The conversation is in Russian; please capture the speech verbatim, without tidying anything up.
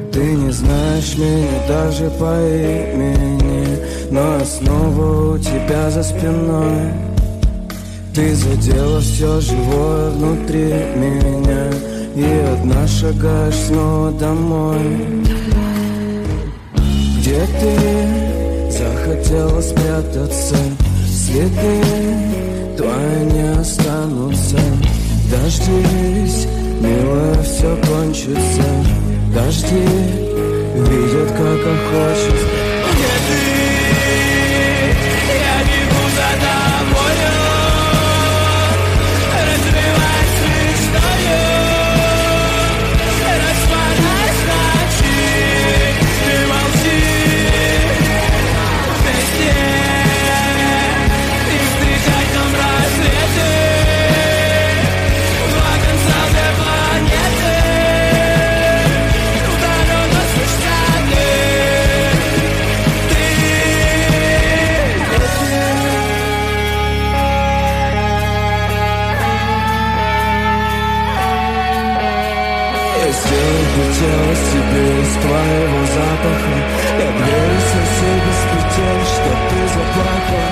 Ты не знаешь меня даже по имени, но я снова у тебя за спиной. Ты задела все живое внутри меня, и одна шагаешь снова домой. Где ты захотела спрятаться? Следы твои не останутся. Дождись, милая, все кончится. Дожди видят, как охочешь. Где ты? Я бегу за тобою, разбиваясь мечтою, распадаешь ночи. Ты молчи вместе, и встречать нам рассветы. Два конца две планеты. Хотелось тебе из твоего запаха. Я греюсь все без петель, что ты заплакала.